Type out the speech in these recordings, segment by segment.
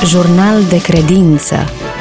Jurnal de credință.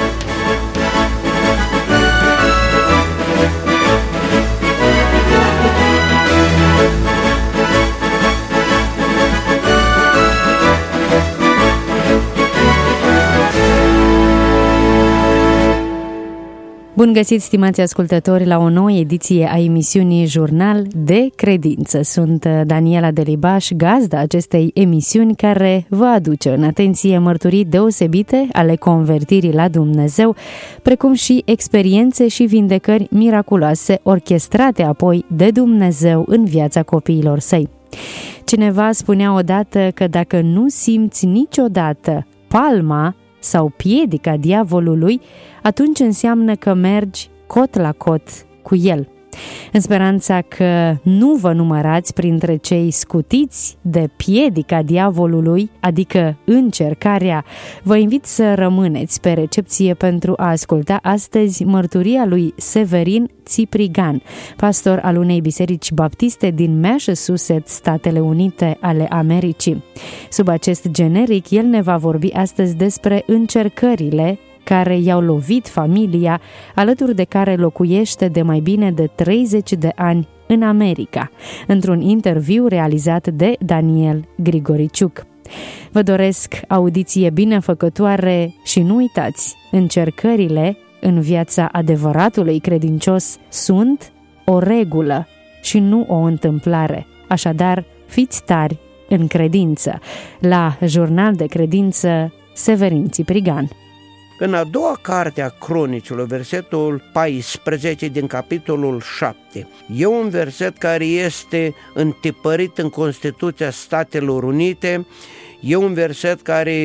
Bun găsit, stimați ascultători, la o nouă ediție a emisiunii Jurnal de Credință. Sunt Daniela Delibaș, gazda acestei emisiuni, care vă aduce în atenție mărturii deosebite ale convertirii la Dumnezeu, precum și experiențe și vindecări miraculoase orchestrate apoi de Dumnezeu în viața copiilor săi. Cineva spunea odată că dacă nu simți niciodată palma sau piedica diavolului, atunci înseamnă că mergi cot la cot cu el. În speranța că nu vă numărați printre cei scutiți de piedica diavolului, adică încercarea, vă invit să rămâneți pe recepție pentru a asculta astăzi mărturia lui Severin Țiprigan, pastor al unei biserici baptiste din Massachusetts, Statele Unite ale Americii. Sub acest generic, el ne va vorbi astăzi despre încercările care i-au lovit familia, alături de care locuiește de mai bine de 30 de ani în America, într-un interviu realizat de Daniel Grigoriciuc. Vă doresc audiție binefăcătoare și nu uitați, încercările în viața adevăratului credincios sunt o regulă și nu o întâmplare. Așadar, fiți tari în credință. La Jurnal de Credință, Severin Țiprigan. În a doua carte a Cronicilor, versetul 14 din capitolul 7, e un verset care este întipărit în Constituția Statelor Unite, e un verset care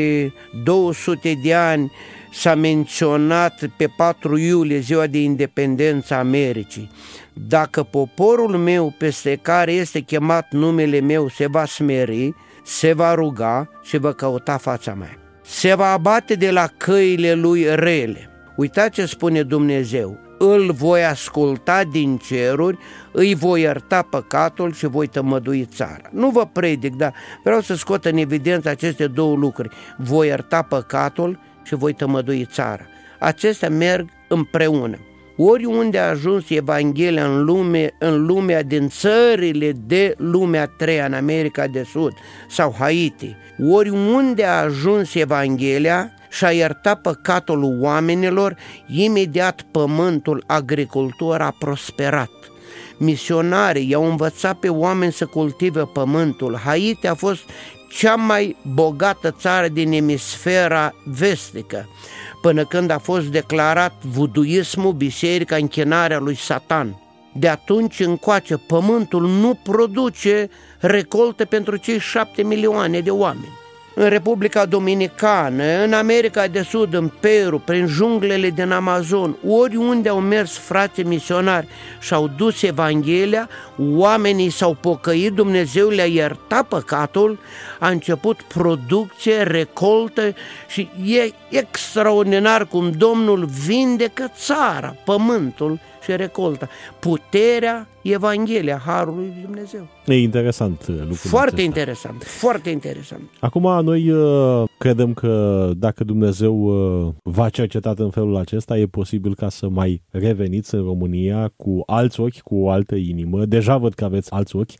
200 de ani s-a menționat pe 4 iulie, ziua de independență a Americii. Dacă poporul meu, peste care este chemat numele meu, se va smeri, se va ruga și va căuta fața mea, se va abate de la căile lui rele. Uitați ce spune Dumnezeu: îl voi asculta din ceruri, îi voi ierta păcatul și voi tămădui țara. Nu vă predic, dar vreau să scot în evidență aceste două lucruri: voi ierta păcatul și voi tămădui țara. Acestea merg împreună. Oriunde a ajuns Evanghelia în lumea din țările de lumea a treia, în America de Sud sau Haiti, oriunde a ajuns Evanghelia și a iertat păcatul oamenilor, imediat pământul, agricultura a prosperat. Misionarii i-au învățat pe oameni să cultive pământul. Haiti a fost cea mai bogată țară din emisfera vestică, până când a fost declarat vuduismul, biserica, închinarea lui Satan. De atunci încoace, pământul nu produce recolte pentru cei 7 milioane de oameni. În Republica Dominicană, în America de Sud, în Peru, prin junglele din Amazon, oriunde au mers frații misionari și au dus Evanghelia, oamenii s-au pocăit, Dumnezeu le-a iertat păcatul, a început producție, recoltă și e extraordinar cum Domnul vindecă țara, pământul și recolta. Puterea, Evanghelia, harul lui Dumnezeu. E interesant lucrul foarte acesta. interesant, foarte interesant. Acum noi credem că dacă Dumnezeu v-a cercetat în felul acesta, e posibil ca să mai reveniți în România cu alți ochi, cu o altă inimă. Deja văd că aveți alți ochi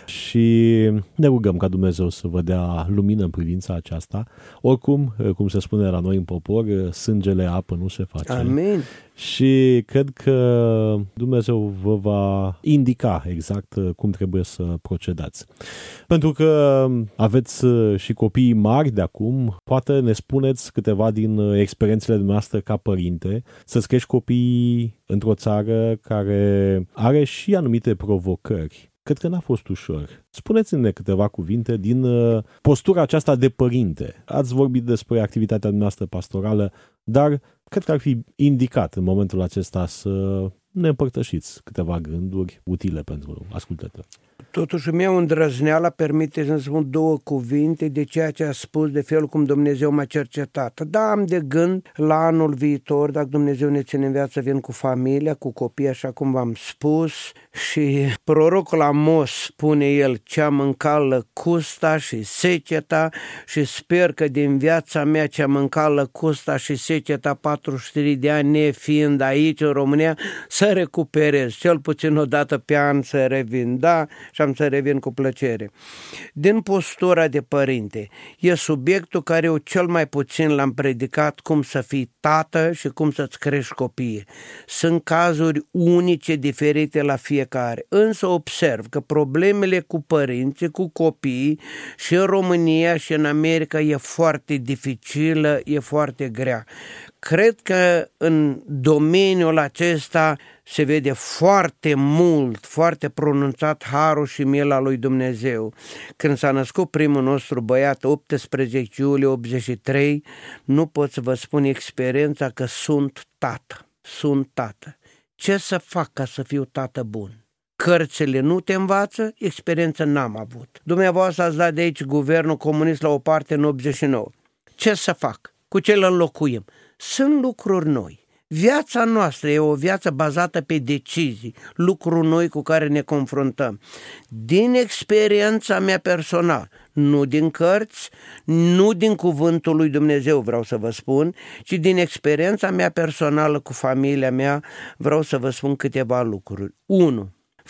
și ne rugăm ca Dumnezeu să vă dea lumină în privința aceasta. Oricum, cum se spune la noi în popor, sângele apă nu se face. Amin. Și cred că Dumnezeu vă va indica exact cum trebuie să procedați. Pentru că aveți și copii mari de acum, poate ne spuneți câteva din experiențele dumneavoastră ca părinte, să-ți crești copiii într-o țară care are și anumite provocări. Cred că n-a fost ușor. Spuneți-ne câteva cuvinte din postura aceasta de părinte. Ați vorbit despre activitatea noastră pastorală, dar cred că ar fi indicat în momentul acesta să ne împărtășiți câteva gânduri utile pentru ascultători. Totuși îmi iau îndrăzneala, permite să-mi spun două cuvinte de ceea ce a spus, de felul cum Dumnezeu m-a cercetat. Da, am de gând la anul viitor, dacă Dumnezeu ne ține în viață, vin cu familia, cu copii, așa cum v-am spus, și prorocul Amos spune el: cea mâncat lăcusta și seceta, și sper că din viața mea cea mâncat lăcusta și seceta 43 de ani nefiind aici în România, să recuperez, cel puțin o dată pe an să revin, da, și am să revin cu plăcere. Din postura de părinte, e subiectul care eu cel mai puțin l-am predicat, cum să fii tată și cum să-ți crești copiii. Sunt cazuri unice, diferite la fiecare, însă observ că problemele cu părinții, cu copiii și în România și în America e foarte dificilă, e foarte grea. Cred că în domeniul acesta se vede foarte mult, foarte pronunțat harul și mila lui Dumnezeu. Când s-a născut primul nostru băiat, 18 iulie 83, nu pot să vă spun experiența că sunt tată. Sunt tată. Ce să fac ca să fiu tată bun? Cărțile nu te învață, experiență n-am avut. Dumneavoastră ați dat de aici guvernul comunist la o parte în 89. Ce să fac? Cu ce îl înlocuim? Sunt lucruri noi. Viața noastră e o viață bazată pe decizii, lucruri noi cu care ne confruntăm. Din experiența mea personală, nu din cărți, nu din cuvântul lui Dumnezeu vreau să vă spun, ci din experiența mea personală cu familia mea, vreau să vă spun câteva lucruri. 1.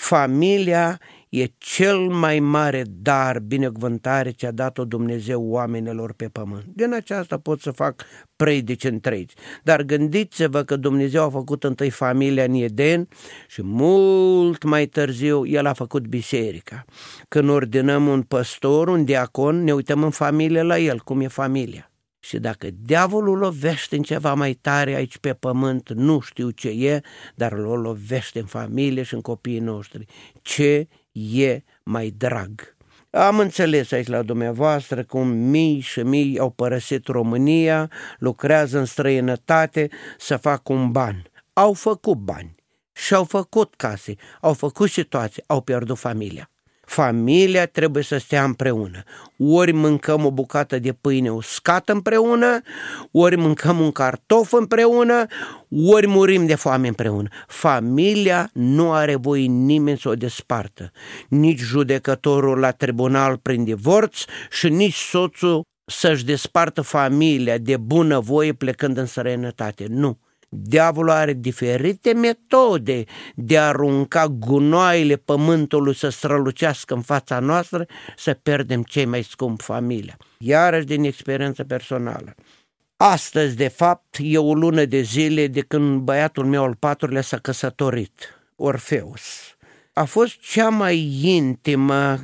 Familia e cel mai mare dar, binecuvântare ce a dat-o Dumnezeu oamenilor pe pământ. Din aceasta pot să fac predici întregi. Dar gândiți-vă că Dumnezeu a făcut întâi familia în Eden și mult mai târziu El a făcut biserica. Când ordinăm un păstor, un diacon, ne uităm în familie la el, cum e familia. Și dacă diavolul lovește în ceva mai tare aici pe pământ, nu știu ce e, dar îl lovește în familie și în copiii noștri. Ce e mai drag? Am înțeles aici la dumneavoastră cum mii și mii au părăsit România, lucrează în străinătate să facă un ban. Au făcut bani și-au făcut case, au făcut situații, au pierdut familia. Familia trebuie să stea împreună. Ori mâncăm o bucată de pâine uscată împreună, ori mâncăm un cartof împreună, ori murim de foame împreună. Familia nu are voie nimeni să o despartă. Nici judecătorul la tribunal prin divorț și nici soțul să-și despartă familia de bună voie plecând în străinătate. Nu. Diavolul are diferite metode de a arunca gunoaiele pământului să strălucească în fața noastră, să pierdem cei mai scump, familia. Iarăși din experiență personală. Astăzi, de fapt, e o lună de zile de când băiatul meu al 4-lea s-a căsătorit, Orfeus. A fost cea mai intimă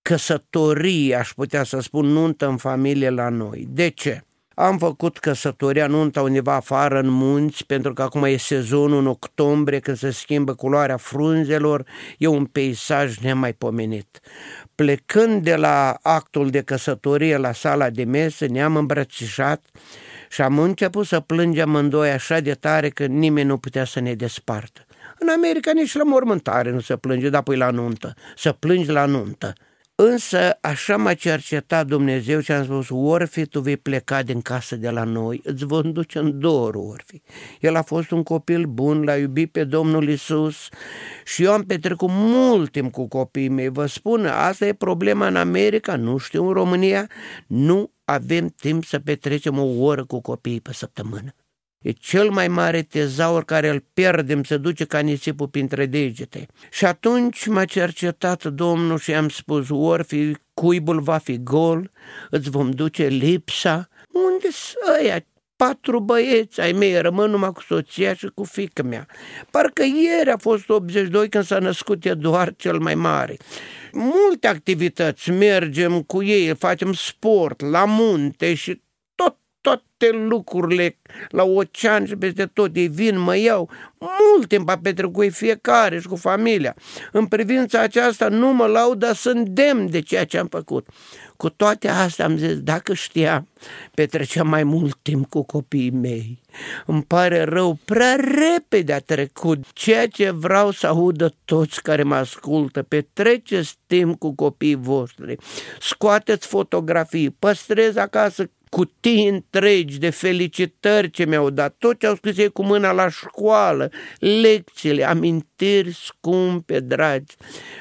căsătorie, aș putea să spun, nuntă în familie la noi. De ce? Am făcut căsătoria, nunta undeva afară în munți, pentru că acum e sezonul în octombrie, când se schimbă culoarea frunzelor, e un peisaj nemaipomenit. Plecând de la actul de căsătorie la sala de mese, ne-am îmbrățișat și am început să plângem amândoi așa de tare că nimeni nu putea să ne despartă. În America nici la mormântare nu se plânge, dar apoi la nuntă, să plângi la nuntă. Însă așa m-a cercetat Dumnezeu și am spus: Orfi, tu vei pleca din casă de la noi, îți vom duce în dor, Orfi. El a fost un copil bun, l-a iubit pe Domnul Iisus și eu am petrecut mult timp cu copiii mei. Vă spun, asta e problema în America, nu știu în România, nu avem timp să petrecem o oră cu copiii pe săptămână. E cel mai mare tezaur care îl pierdem, se duce ca nisipul printre degete. Și atunci m-a cercetat Domnul și am spus: Orfi, cuibul va fi gol, îți vom duce lipsa. Unde-s ăia 4 băieți ai mei? Rămân numai cu soția și cu fiica mea. Parcă ieri a fost 82 când s-a născut Eduard cel mai mare. Multe activități, mergem cu ei, facem sport la munte și toate lucrurile la ocean și peste tot. Ei vin, mă iau, mult timp a petrecut fiecare și cu familia. În privința aceasta nu mă laud, dar sunt demn de ceea ce am făcut. Cu toate astea am zis, dacă știam, petreceam mai mult timp cu copiii mei. Îmi pare rău, prea repede a trecut. Ceea ce vreau să audă toți care mă ascultă, petreceți timp cu copiii voștri, scoateți fotografii, păstrezi acasă cutii întregi de felicitări ce mi-au dat, tot ce au scris ei cu mâna la școală, lecțiile, amintiri scumpe, dragi.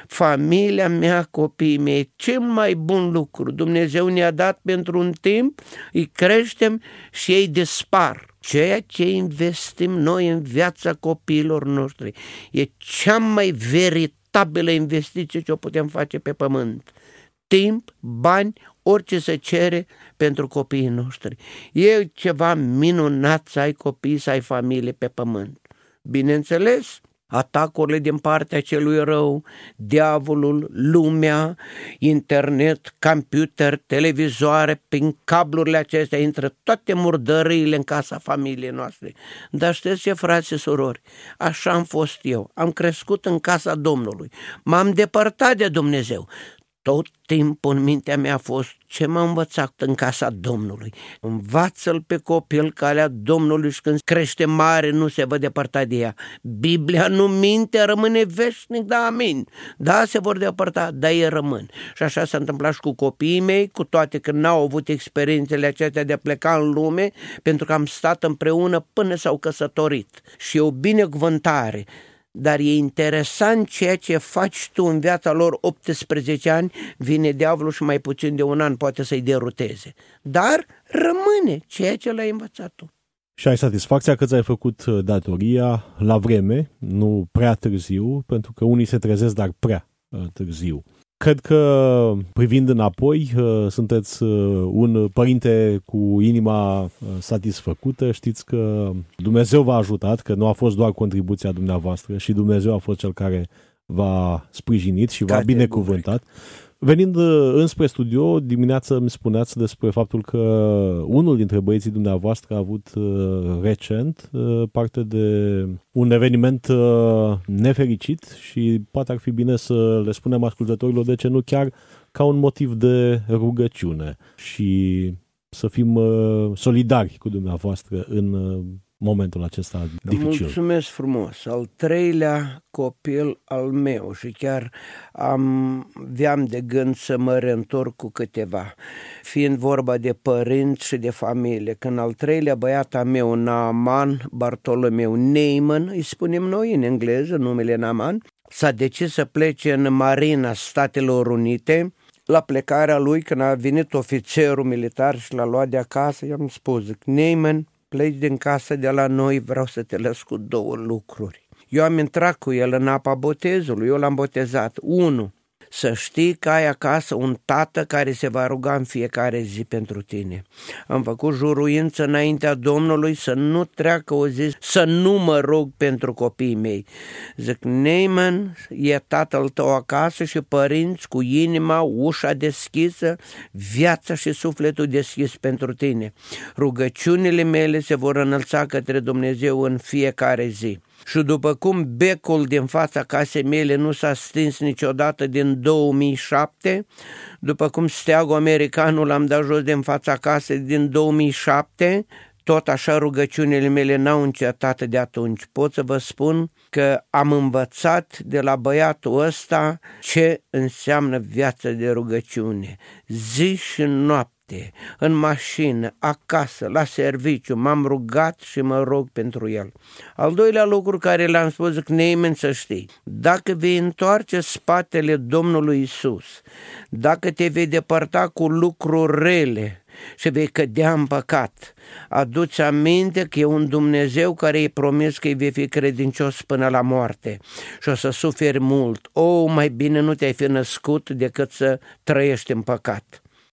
Familia mea, copiii mei, cel mai bun lucru Dumnezeu ne-a dat pentru un timp, îi creștem și ei dispar. Ceea ce investim noi în viața copiilor noștri e cea mai veritabilă investiție ce o putem face pe pământ. Timp, bani, orice se cere pentru copiii noștri. E ceva minunat să ai copii, să ai familie pe pământ. Bineînțeles, atacurile din partea celui rău, diavolul, lumea, internet, computer, televizoare, prin cablurile acestea intră toate murdăriile în casa familiei noastre. Dar știți ce, frați și surori, așa am fost eu, am crescut în casa Domnului, m-am depărtat de Dumnezeu. Tot timpul în mintea mea a fost ce m-a învățat în casa Domnului. Învață-l pe copil calea Domnului și când crește mare nu se va depărta de ea. Biblia nu minte, rămâne veșnic, da, amin. Da, se vor depărta, dar ei rămân. Și așa s-a întâmplat și cu copiii mei, cu toate că n-au avut experiențele acestea de a pleca în lume, pentru că am stat împreună până s-au căsătorit. Și e o binecuvântare. Dar e interesant ceea ce faci tu în viața lor 18 ani, vine diavolul și mai puțin de un an poate să-i deruteze. Dar rămâne ceea ce l-ai învățat tu. Și ai satisfacția că ți-ai făcut datoria la vreme, nu prea târziu, pentru că unii se trezesc, dar prea târziu. Cred că, privind înapoi, sunteți un părinte cu inima satisfăcută. Știți că Dumnezeu v-a ajutat, că nu a fost doar contribuția dumneavoastră și Dumnezeu a fost cel care v-a sprijinit și v-a binecuvântat. Venind înspre studio, dimineața îmi spuneați despre faptul că unul dintre băieții dumneavoastră a avut recent parte de un eveniment nefericit și poate ar fi bine să le spunem ascultătorilor de ce nu chiar ca un motiv de rugăciune și să fim solidari cu dumneavoastră în momentul acesta dificil. Mulțumesc frumos. Al treilea copil al meu și chiar aveam de gând să mă reîntorc cu câteva, fiind vorba de părinți și de familie. Când al treilea băiat al meu, Naaman Bartolomeu Neyman, îi spunem noi în engleză, numele Naaman, s-a decis să plece în Marina Statelor Unite. La plecarea lui, când a venit ofițerul militar și l-a luat de acasă, i-am spus, zic, Neyman, pleci din casă de la noi, vreau să te las cu două lucruri. Eu am intrat cu el în apa botezului, eu l-am botezat. 1. Să știi că ai acasă un tată care se va ruga în fiecare zi pentru tine. Am făcut juruință înaintea Domnului să nu treacă o zi, să nu mă rog pentru copiii mei. Zic, Neyman, e tatăl tău acasă și părinți cu inima, ușa deschisă, viața și sufletul deschis pentru tine. Rugăciunile mele se vor înălța către Dumnezeu în fiecare zi. Și după cum becul din fața casei mele nu s-a stins niciodată din 2007, după cum steagul americanul l-am dat jos din fața casei din 2007, tot așa rugăciunile mele n-au încetat de atunci. Pot să vă spun că am învățat de la băiatul ăsta ce înseamnă viața de rugăciune. Zi și noapte, în mașină, acasă, la serviciu, m-am rugat și mă rog pentru el. Al doilea lucru care l-am spus, zic, Neyman, să știi, dacă vei întoarce spatele Domnului Isus, dacă te vei depărta cu lucruri rele și vei cădea în păcat, adu-ți aminte că e un Dumnezeu care îi promis că îi vei fi credincios până la moarte și o să suferi mult. Mai bine nu te-ai fi născut decât să trăiești în păcat.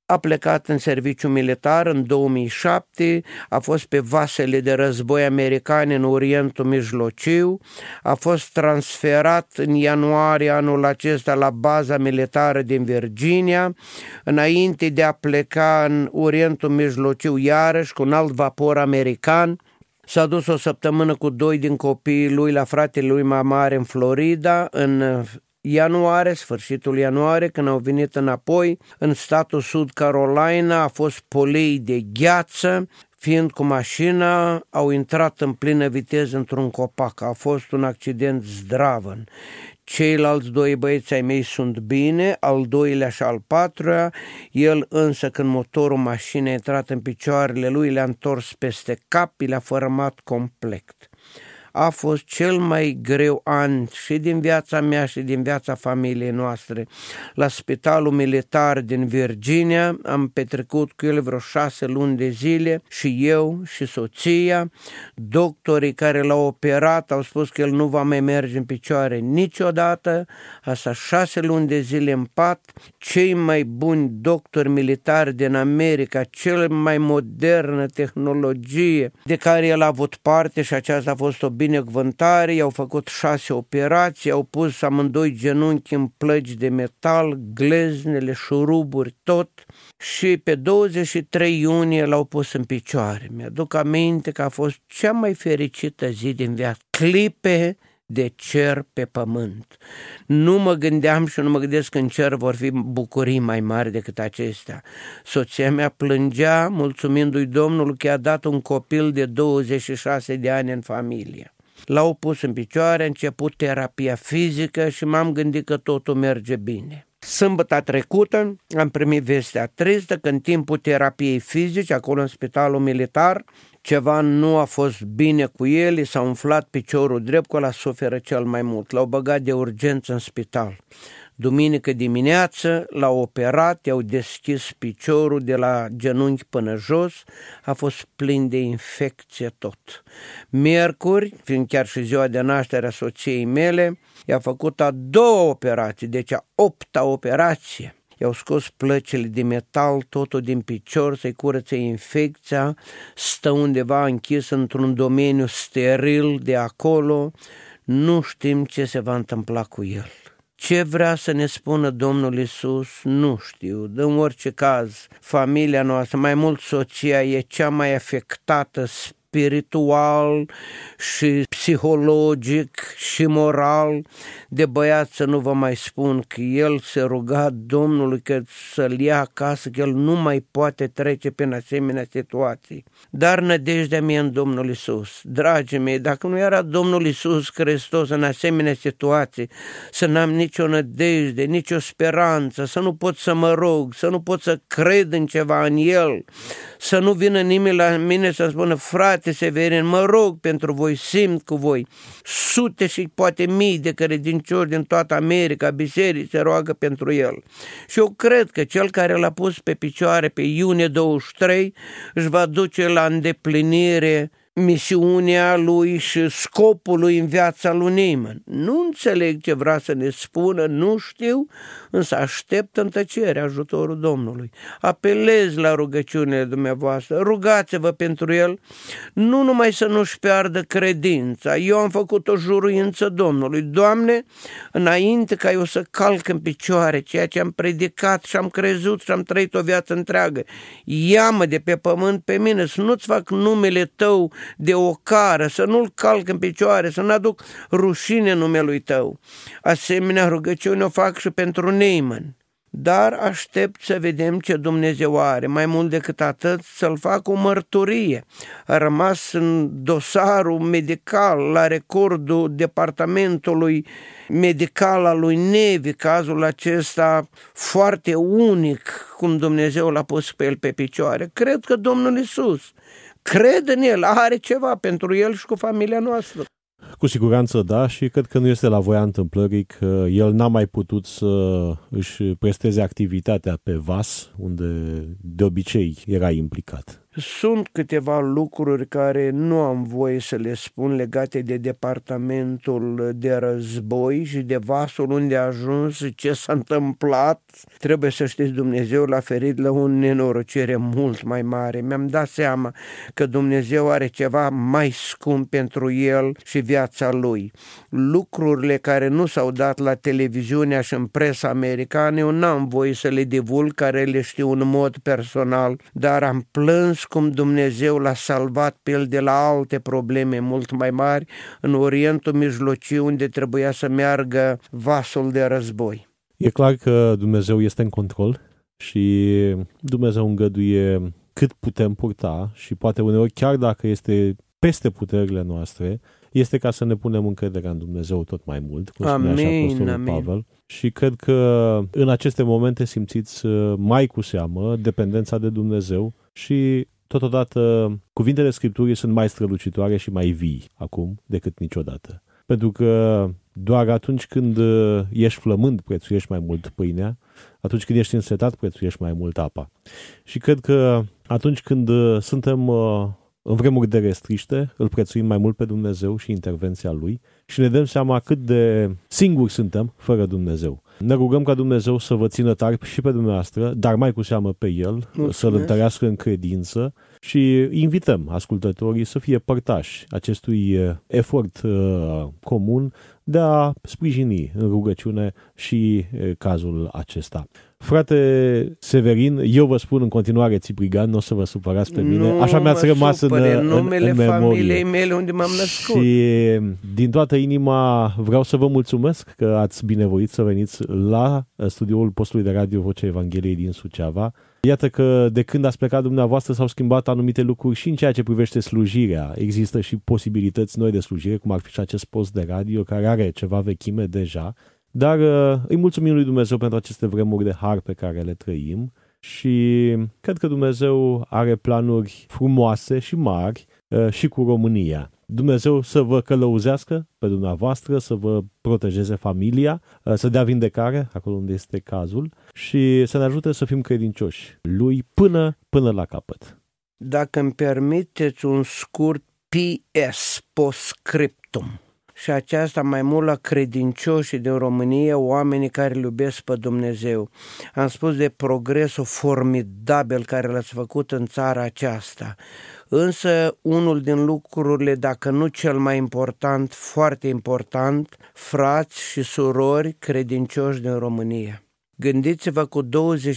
A plecat în serviciu militar în 2007, a fost pe vasele de război americane în Orientul Mijlociu, a fost transferat în ianuarie anul acesta la baza militară din Virginia, înainte de a pleca în Orientul Mijlociu iarăși cu un alt vapor american. S-a dus o săptămână cu 2 din copiii lui la fratele lui mai mare în Florida, în ianuarie, sfârșitul ianuarie, când au venit înapoi. În statul South Carolina a fost polei de gheață, fiind cu mașina, au intrat în plină viteză într-un copac. A fost un accident zdravăn. Ceilalți 2 băieți ai mei sunt bine, al doilea și al patrulea, el însă când motorul mașinii a intrat în picioarele lui, le-a întors peste cap, le-a fărâmat complet. A fost cel mai greu an și din viața mea și din viața familiei noastre. La spitalul militar din Virginia am petrecut cu el vreo 6 luni de zile și eu și soția. Doctorii care l-au operat au spus că el nu va mai merge în picioare niciodată. Asta 6 luni de zile în pat. Cei mai buni doctori militari din America, cel mai modernă tehnologie de care el a avut parte, și aceasta a fost o binecuvântare, i-au făcut 6 operații, au pus amândoi genunchi în plăgi de metal, gleznele, șuruburi, tot, și pe 23 iunie l-au pus în picioare. Mi-aduc aminte că a fost cea mai fericită zi din viață. Clipe de cer pe pământ. Nu mă gândeam și nu mă gândesc că în cer vor fi bucurii mai mari decât acestea. Soția mea plângea mulțumindu-i Domnul că i-a dat un copil de 26 de ani în familie. L-au pus în picioare, a început terapia fizică și m-am gândit că totul merge bine. Sâmbătă trecută am primit vestea tristă că în timpul terapiei fizice, acolo în spitalul militar, ceva nu a fost bine cu el, i s-a umflat piciorul drept, că ăla suferă cel mai mult. L-au băgat de urgență în spital. Duminică dimineață l-au operat, i-au deschis piciorul de la genunchi până jos, a fost plin de infecție tot. Miercuri, fiind chiar și ziua de naștere a soției mele, i-a făcut a 2-a operație, deci a 8-a operație. I-au scos plăcile de metal, totul din picior, să-i curățe infecția, stă undeva închis într-un domeniu steril de acolo, nu știm ce se va întâmpla cu el. Ce vrea să ne spună Domnul Iisus, nu știu. În orice caz, familia noastră, mai mult soția, e cea mai afectată spiritual și psihologic și moral. De băiat să nu vă mai spun că el se ruga Domnului că să-l ia acasă, că el nu mai poate trece prin asemenea situații. Dar nădejdea mea în Domnul Iisus. Dragii mei, dacă nu era Domnul Iisus Hristos în asemenea situații, să n-am nicio nădejde, nicio speranță, să nu pot să mă rog, să nu pot să cred în ceva în El, să nu vină nimeni la mine să spună: frate Severin, mă rog pentru voi, simt cu voi. Sute și poate mii de credincioși din toată America, biserici, se roagă pentru el. Și eu cred că cel care l-a pus pe picioare pe iunie 23 își va duce la îndeplinire misiunea lui și scopul lui în viața lui Neiman. Nu înțeleg ce vrea să ne spună, nu știu, însă aștept în tăcere ajutorul Domnului. Apelez la rugăciunile dumneavoastră, rugați-vă pentru el, nu numai să nu-și piardă credința. Eu am făcut o juruință Domnului: Doamne, înainte ca eu să calc în picioare ceea ce am predicat și am crezut și am trăit o viață întreagă, ia-mă de pe pământ pe mine, să nu-ți fac numele Tău de ocară, să nu-l calc în picioare, să n-aduc rușine numelui Tău. Asemenea rugăciune o fac și pentru Neiman. Dar aștept să vedem ce Dumnezeu are. Mai mult decât atât, să-l fac o mărturie. A rămas în dosarul medical, la recordul departamentului medical al lui Nevi, cazul acesta foarte unic, cum Dumnezeu l-a pus pe el pe picioare. Cred că Domnul Iisus, cred în el, are ceva pentru el și cu familia noastră. Cu siguranță da, și cred că nu este la voia întâmplării că el n-a mai putut să își presteze activitatea pe vas, unde de obicei era implicat. Sunt câteva lucruri care nu am voie să le spun legate de departamentul de război și de vasul unde a ajuns, ce s-a întâmplat. Trebuie să știți, Dumnezeu l-a ferit la o nenorocire mult mai mare. Mi-am dat seama că Dumnezeu are ceva mai scump pentru el și viața lui. Lucrurile care nu s-au dat la televiziunea și în presa americană, eu n-am voie să le divulg, care le știu în mod personal, dar am plâns cum Dumnezeu l-a salvat pe el de la alte probleme mult mai mari în Orientul Mijlociu, unde trebuia să meargă vasul de război. E clar că Dumnezeu este în control și Dumnezeu îngăduie cât putem purta și poate uneori, chiar dacă este peste puterile noastre, este ca să ne punem încrederea în Dumnezeu tot mai mult, cum spunea și Apostolul Pavel. Și cred că în aceste momente simțiți mai cu seamă dependența de Dumnezeu și totodată cuvintele Scripturii sunt mai strălucitoare și mai vii acum decât niciodată. Pentru că doar atunci când ești flămând, prețuiești mai mult pâinea, atunci când ești însetat, prețuiești mai mult apa. Și cred că atunci când suntem în vremuri de restriște, îl prețuim mai mult pe Dumnezeu și intervenția Lui și ne dăm seama cât de singuri suntem fără Dumnezeu. Ne rugăm ca Dumnezeu să vă țină tari și pe dumneavoastră, dar mai cu seamă pe El, mulțumesc, să-L întărească în credință și invităm ascultătorii să fie părtași acestui efort comun de a sprijini în rugăciune și cazul acesta. Frate Severin, eu vă spun în continuare Țiprigan, nu o să vă supărați pe mine. Așa mi-ați rămas în numele memorie. Familiei mele unde m-am născut. Și din toată inima vreau să vă mulțumesc că ați binevoit să veniți la studioul postului de radio Vocea Evangheliei din Suceava. Iată că de când ați plecat dumneavoastră s-au schimbat anumite lucruri și în ceea ce privește slujirea. Există și posibilități noi de slujire, cum ar fi și acest post de radio care are ceva vechime deja. Dar îi mulțumim lui Dumnezeu pentru aceste vremuri de har pe care le trăim și cred că Dumnezeu are planuri frumoase și mari și cu România. Dumnezeu să vă călăuzească pe dumneavoastră, să vă protejeze familia, să dea vindecare acolo unde este cazul și să ne ajute să fim credincioși lui până la capăt. Dacă îmi permiteți un scurt PS, postscriptum. Și aceasta mai mult la credincioșii din România, oamenii care îl iubesc pe Dumnezeu. Am spus de progresul formidabil care l-ați făcut în țara aceasta. Însă unul din lucrurile, dacă nu cel mai important, foarte important, frați și surori credincioși din România. Gândiți-vă cu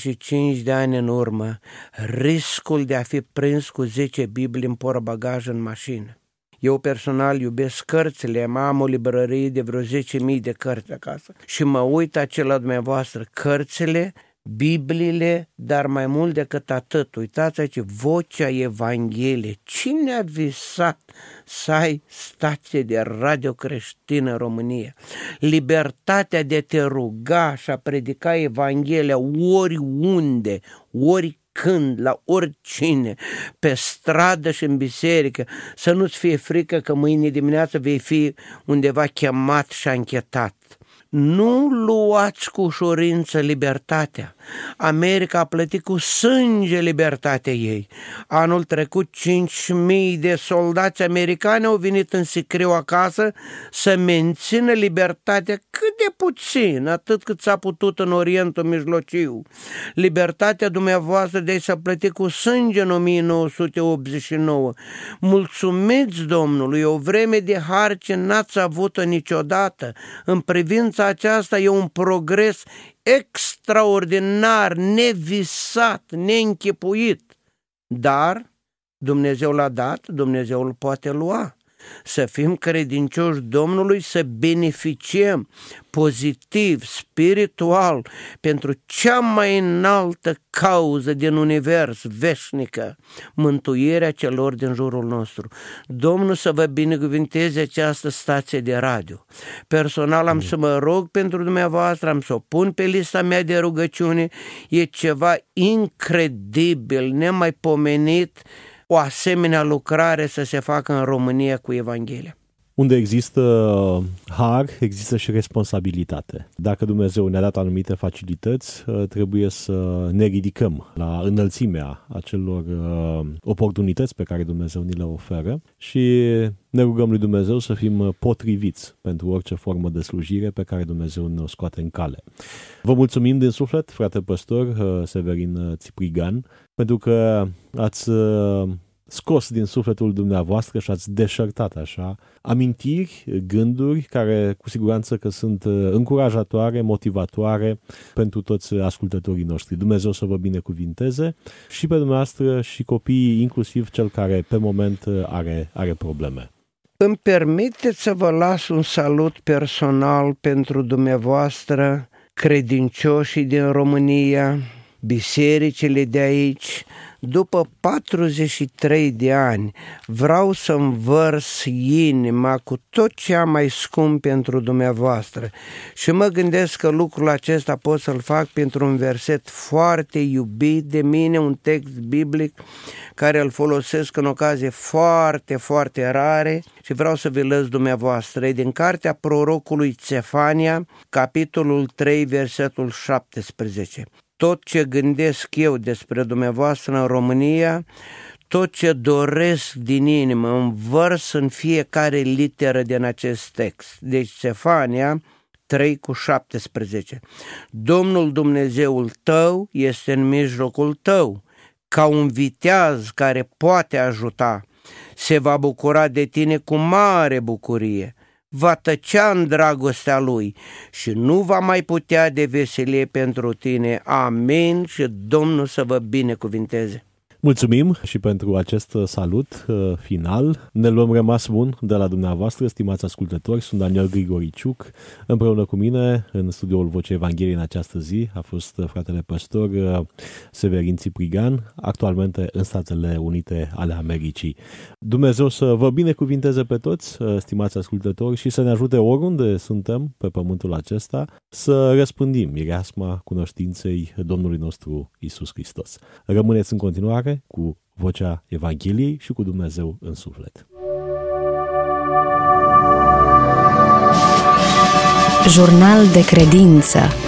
25 de ani în urmă, riscul de a fi prins cu 10 Biblii în portbagaj în mașină. Eu personal iubesc cărțile, am o librărie de vreo 10.000 de cărți acasă și mă uit acela dumneavoastră, cărțile, Bibliile, dar mai mult decât atât, uitați aici, Vocea Evangheliei. Cine a visat să ai stație de radio creștină în România? Libertatea de te ruga și a predica Evanghelia oriunde, oricând, la oricine, pe stradă și în biserică, să nu-ți fie frică că mâine dimineață vei fi undeva chemat și anchetat. Nu luați cu ușurință libertatea. America a plătit cu sânge libertatea ei. Anul trecut 5.000 de soldați americani au venit în sicriu acasă să mențină libertatea cât de puțin, atât cât s-a putut în Orientul Mijlociu. Libertatea dumneavoastră de s-a plătit cu sânge în 1989. Mulțumiți Domnului, o vreme de har ce n-ați avut-o niciodată. În privința aceasta e un progres extraordinar, nevisat, neînchipuit. Dar Dumnezeu l-a dat, Dumnezeu îl poate lua. Să fim credincioși Domnului, să beneficiem pozitiv, spiritual, pentru cea mai înaltă cauză din univers, veșnică, mântuirea celor din jurul nostru. Domnul să vă binecuvinteze această stație de radio. Personal am să mă rog pentru dumneavoastră, am să o pun pe lista mea de rugăciune. E ceva incredibil, nemaipomenit, o asemenea lucrare să se facă în România cu Evanghelia. unde există har, există și responsabilitate. Dacă Dumnezeu ne-a dat anumite facilități, trebuie să ne ridicăm la înălțimea acelor oportunități pe care Dumnezeu ni le oferă și ne rugăm lui Dumnezeu să fim potriviți pentru orice formă de slujire pe care Dumnezeu ne-o scoate în cale. Vă mulțumim din suflet, frate păstor Severin Țiprigan, pentru că ați scos din sufletul dumneavoastră și ați deșertat așa amintiri, gânduri care cu siguranță că sunt încurajatoare, motivatoare pentru toți ascultătorii noștri. Dumnezeu să vă binecuvinteze și pe dumneavoastră și copiii, inclusiv cel care pe moment are probleme. Îmi permiteți să vă las un salut personal pentru dumneavoastră, credincioșii din România, bisericile de aici. După 43 de ani vreau să-mi vărs inima cu tot ce am mai scump pentru dumneavoastră și mă gândesc că lucrul acesta pot să-l fac pentru un verset foarte iubit de mine, un text biblic care îl folosesc în ocazie foarte, foarte rare și vreau să vi-l lăs dumneavoastră. E din cartea prorocului Țefania, capitolul 3, versetul 17. Tot ce gândesc eu despre dumneavoastră în România, tot ce doresc din inimă, învărs în fiecare literă din acest text. Deci Țefania 3:17. Domnul Dumnezeul tău este în mijlocul tău, ca un viteaz care poate ajuta. Se va bucura de tine cu mare bucurie. Va tăcea în dragostea lui și nu va mai putea de veselie pentru tine. Amin și Domnul să vă binecuvinteze. Mulțumim și pentru acest salut final. Ne luăm rămas bun de la dumneavoastră, stimați ascultători. Sunt Daniel Grigoriciuc. Împreună cu mine, în studioul Vocea Evangheliei în această zi, a fost fratele păstor Severin Țiprigan, actualmente în Statele Unite ale Americii. Dumnezeu să vă binecuvinteze pe toți, stimați ascultători, și să ne ajute oriunde suntem pe pământul acesta să răspândim mireasma cunoștinței Domnului nostru Iisus Hristos. Rămâneți în continuare cu Vocea Evangheliei și cu Dumnezeu în suflet. Jurnal de credință.